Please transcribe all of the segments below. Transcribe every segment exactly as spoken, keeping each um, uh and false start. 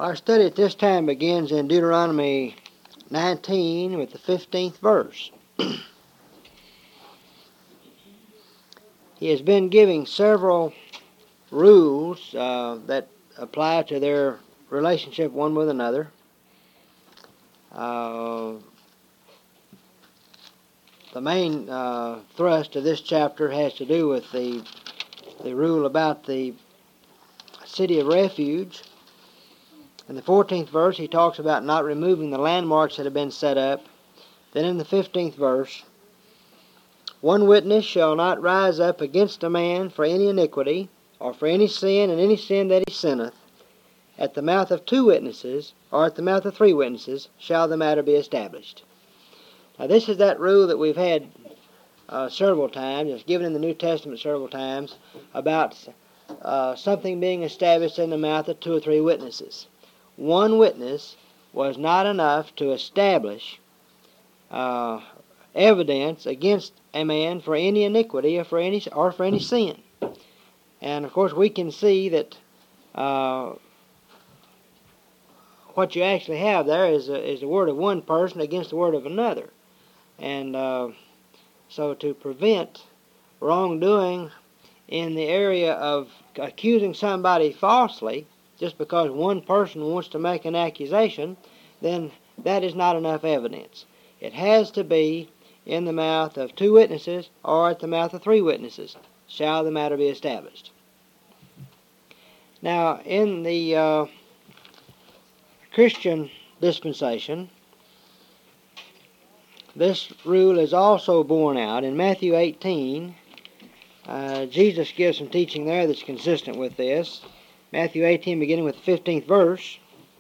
Our study at this time begins in Deuteronomy nineteen with the fifteenth verse. He has been giving several rules uh, that apply to their relationship one with another. Uh, the main uh, thrust of this chapter has to do with the, the rule about the city of refuge. In the fourteenth verse, he talks about not removing the landmarks that have been set up. Then in the fifteenth verse, one witness shall not rise up against a man for any iniquity, or for any sin, and any sin that he sinneth. At the mouth of two witnesses, or at the mouth of three witnesses, shall the matter be established. Now this is that rule that we've had uh, several times, it's given in the New Testament several times, about uh, something being established in the mouth of two or three witnesses. One witness was not enough to establish uh, evidence against a man for any iniquity or for any or for any sin. And of course we can see that uh, what you actually have there is a, is the word of one person against the word of another. And uh, so to prevent wrongdoing in the area of accusing somebody falsely, just because one person wants to make an accusation, then that is not enough evidence. It has to be in the mouth of two witnesses or at the mouth of three witnesses shall the matter be established. Now, in the uh, Christian dispensation, this rule is also borne out in Matthew eighteen. Uh, Jesus gives some teaching there that's consistent with this. Matthew eighteen, beginning with the fifteenth verse.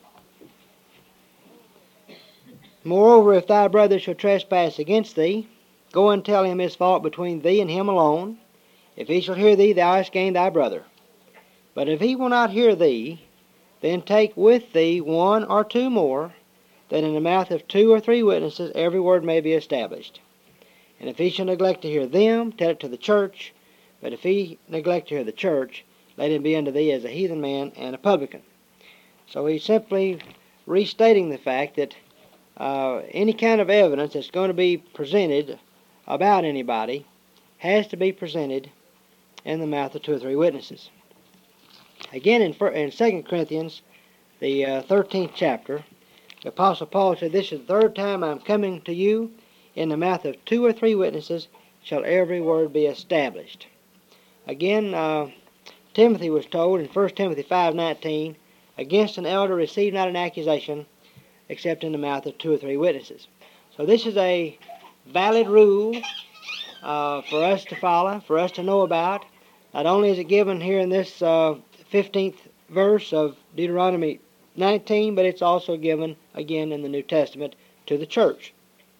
Moreover, if thy brother shall trespass against thee, go and tell him his fault between thee and him alone. If he shall hear thee, thou hast gained thy brother. But if he will not hear thee, then take with thee one or two more, that in the mouth of two or three witnesses every word may be established. And if he shall neglect to hear them, tell it to the church. But if he neglect to hear the church, let him be unto thee as a heathen man and a publican. So he's simply restating the fact that uh, any kind of evidence that's going to be presented about anybody has to be presented in the mouth of two or three witnesses. Again, in, in Second Corinthians, the uh, thirteenth chapter, the Apostle Paul said, "This is the third time I'm coming to you. In the mouth of two or three witnesses shall every word be established." Again, uh, Timothy was told in First Timothy five nineteen, "Against an elder receive not an accusation, except in the mouth of two or three witnesses." So this is a valid rule uh, for us to follow, for us to know about. Not only is it given here in this uh, fifteenth verse of Deuteronomy nineteen, but it's also given again in the New Testament to the church.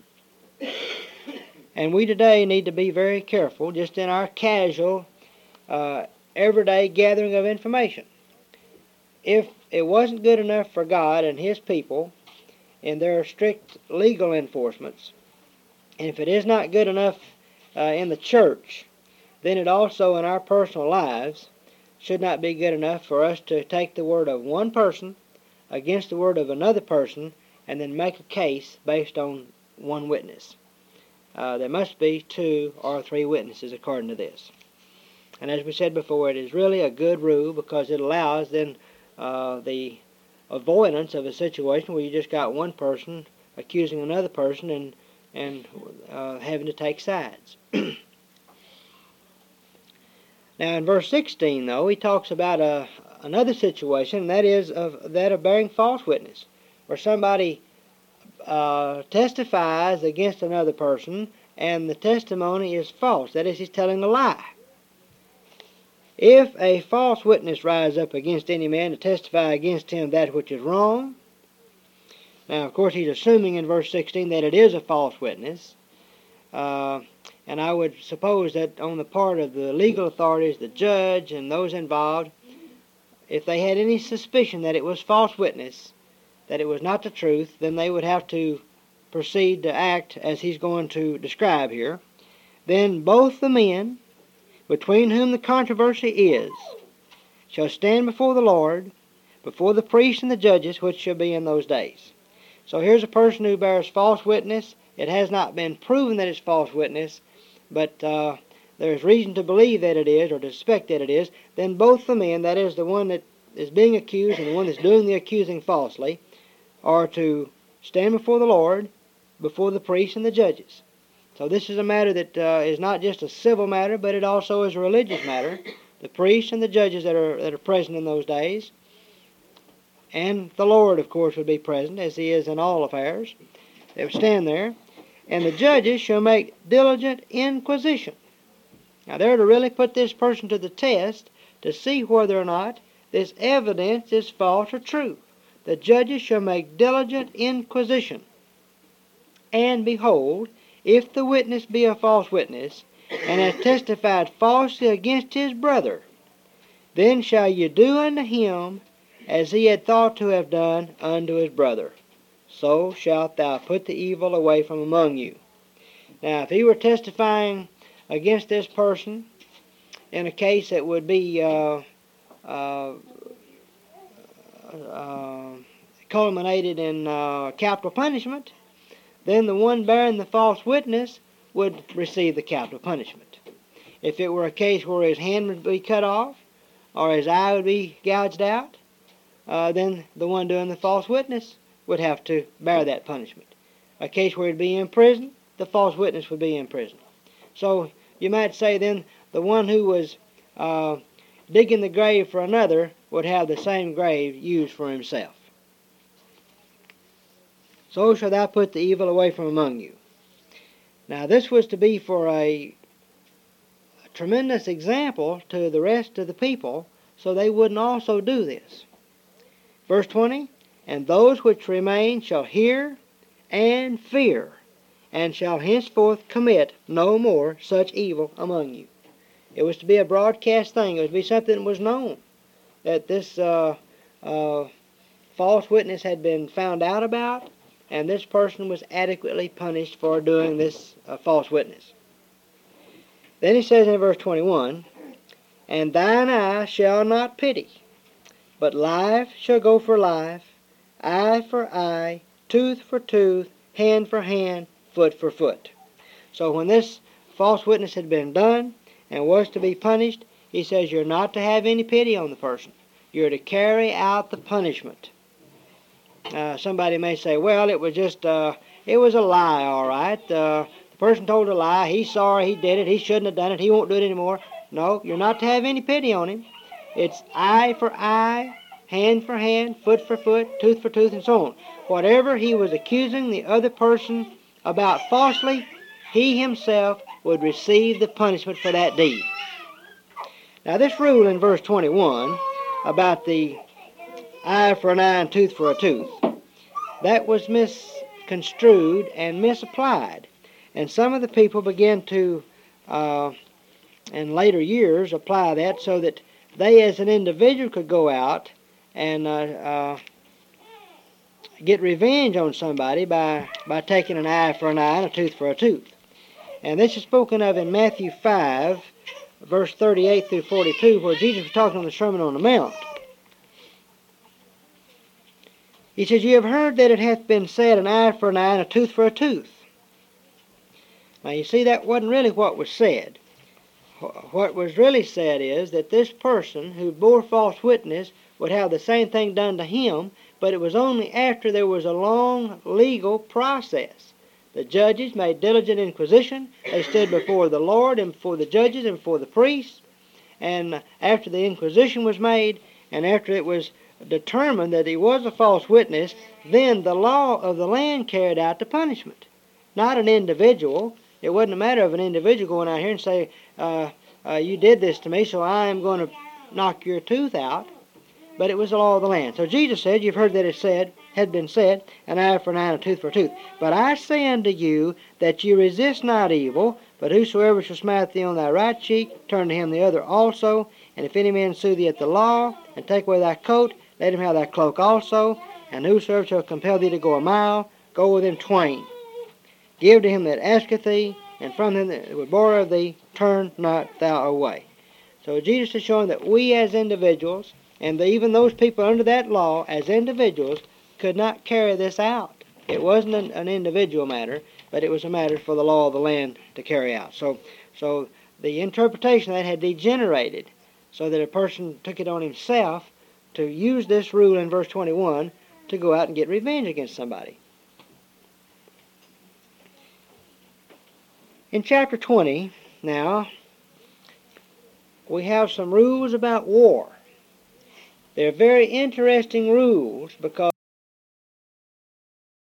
And we today need to be very careful just in our casual uh, everyday gathering of information. If it wasn't good enough for God and His people in their strict legal enforcements, and if it is not good enough uh, in the church, then it also in our personal lives should not be good enough for us to take the word of one person against the word of another person and then make a case based on one witness. Uh, there must be two or three witnesses according to this. And as we said before, it is really a good rule because it allows then uh, the avoidance of a situation where you just got one person accusing another person and, and uh, having to take sides. Now in verse sixteen, though, he talks about a, another situation, and that is of, that of bearing false witness, where somebody uh, testifies against another person and the testimony is false. That is, he's telling a lie. If a false witness rise up against any man to testify against him that which is wrong, now of course he's assuming in verse sixteen that it is a false witness, uh, and I would suppose that on the part of the legal authorities, the judge and those involved, if they had any suspicion that it was false witness, that it was not the truth, then they would have to proceed to act as he's going to describe here. Then both the men between whom the controversy is shall stand before the Lord, before the priests and the judges which shall be in those days. So here's a person who bears false witness. It has not been proven that it's false witness, but uh, there's reason to believe that it is, or to suspect that it is. Then both the men, that is the one that is being accused and the one that's doing the accusing falsely, are to stand before the Lord, before the priests and the judges. So this is a matter that uh, is not just a civil matter, but it also is a religious matter. The priests and the judges that are that are present in those days, and the Lord, of course, would be present, as he is in all affairs. They would stand there, and the judges shall make diligent inquisition. Now they're to really put this person to the test to see whether or not this evidence is false or true. The judges shall make diligent inquisition. And behold, if the witness be a false witness, and has testified falsely against his brother, then shall you do unto him as he had thought to have done unto his brother. So shalt thou put the evil away from among you. Now, if he were testifying against this person in a case that would be uh, uh, uh, culminated in uh, capital punishment, then the one bearing the false witness would receive the capital punishment. If it were a case where his hand would be cut off or his eye would be gouged out, uh, then the one doing the false witness would have to bear that punishment. A case where he'd be in prison, the false witness would be in prison. So you might say then the one who was uh, digging the grave for another would have the same grave used for himself. So shall thou put the evil away from among you. Now this was to be for a, a tremendous example to the rest of the people, so they wouldn't also do this. Verse twenty, and those which remain shall hear and fear, and shall henceforth commit no more such evil among you. It was to be a broadcast thing. It was to be something that was known, that this uh, uh, false witness had been found out about, and this person was adequately punished for doing this uh, false witness. Then he says in verse twenty-one, and thine eye shall not pity, but life shall go for life, eye for eye, tooth for tooth, hand for hand, foot for foot. So when this false witness had been done and was to be punished, he says you're not to have any pity on the person. You're to carry out the punishment. Uh, somebody may say, well, it was just, uh, it was a lie, all right. Uh, the person told a lie. He's sorry he did it. He shouldn't have done it. He won't do it anymore. No, you're not to have any pity on him. It's eye for eye, hand for hand, foot for foot, tooth for tooth, and so on. Whatever he was accusing the other person about falsely, he himself would receive the punishment for that deed. Now this rule in verse twenty-one about the eye for an eye and tooth for a tooth, that was misconstrued and misapplied. And some of the people began to, uh, in later years, apply that so that they as an individual could go out and uh, uh, get revenge on somebody by, by taking an eye for an eye and a tooth for a tooth. And this is spoken of in Matthew five, verse thirty-eight through forty-two, where Jesus was talking on the Sermon on the Mount. He says, ye have heard that it hath been said, an eye for an eye and a tooth for a tooth. Now you see, that wasn't really what was said. What was really said is that this person who bore false witness would have the same thing done to him, but it was only after there was a long legal process. The judges made diligent inquisition. They stood before the Lord and before the judges and before the priests. And after the inquisition was made, and after it was determined that he was a false witness, then the law of the land carried out the punishment. Not an individual. It wasn't a matter of an individual going out here and say, uh, uh, you did this to me, so I am going to knock your tooth out. But it was the law of the land. So Jesus said, you've heard that it said, had been said, an eye for an eye and a tooth for a tooth. But I say unto you that ye resist not evil, but whosoever shall smite thee on thy right cheek, turn to him the other also. And if any man sue thee at the law, and take away thy coat, let him have thy cloak also. And whosoever shall compel thee to go a mile, go with him twain. Give to him that asketh thee, and from him that would borrow of thee, turn not thou away. So Jesus is showing that we as individuals, And the, even those people under that law, as individuals, could not carry this out. It wasn't an, an individual matter, but it was a matter for the law of the land to carry out. So, so the interpretation of that had degenerated, so that a person took it on himself to use this rule in verse twenty-one to go out and get revenge against somebody. In chapter twenty, now, we have some rules about war. They're very interesting rules because